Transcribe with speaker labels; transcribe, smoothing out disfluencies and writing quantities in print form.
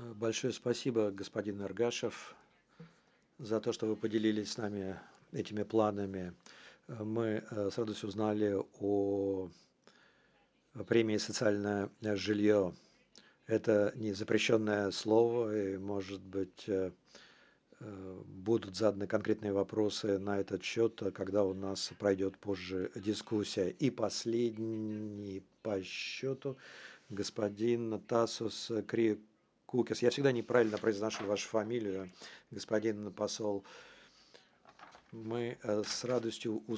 Speaker 1: Большое спасибо, господин Аргашев, за то, что вы поделились с нами этими планами. Мы с радостью узнали о премии «Социальное жилье». Это не запрещенное слово, и, может быть, будут заданы конкретные вопросы на этот счет, когда у нас пройдет позже дискуссия. И последний по счету господин Тасос Криекукис. Я всегда неправильно произношу вашу фамилию, господин посол. Мы с радостью